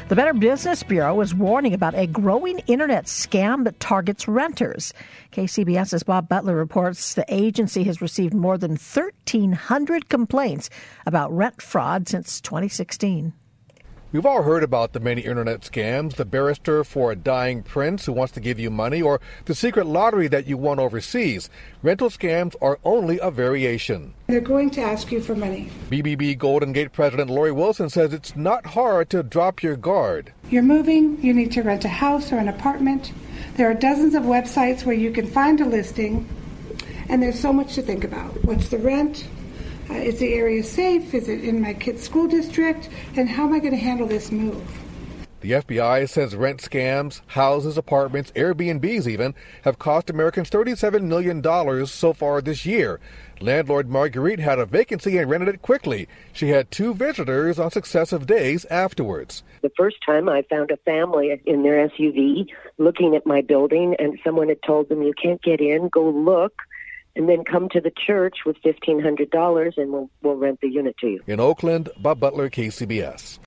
The Better Business Bureau is warning about a growing internet scam that targets renters. KCBS's Bob Butler reports the agency has received more than 1,300 complaints about rent fraud since 2016. We've all heard about the many internet scams, the barrister for a dying prince who wants to give you money, or the secret lottery that you won overseas. Rental scams are only a variation. They're going to ask you for money. BBB Golden Gate President Lori Wilson says it's not hard to drop your guard. You're moving, you need to rent a house or an apartment. There are dozens of websites where you can find a listing, and there's so much to think about. What's the rent? Is the area safe? Is it in my kid's school district? And how am I going to handle this move? The FBI says rent scams, houses, apartments, Airbnbs even, have cost Americans $37 million so far this year. Landlord Marguerite had a vacancy and rented it quickly. She had 2 visitors on successive days afterwards. The first time I found a family in their SUV looking at my building, and someone had told them, "You can't get in, go look, and then come to the church with $1,500 and we'll rent the unit to you." In Oakland, Bob Butler, KCBS.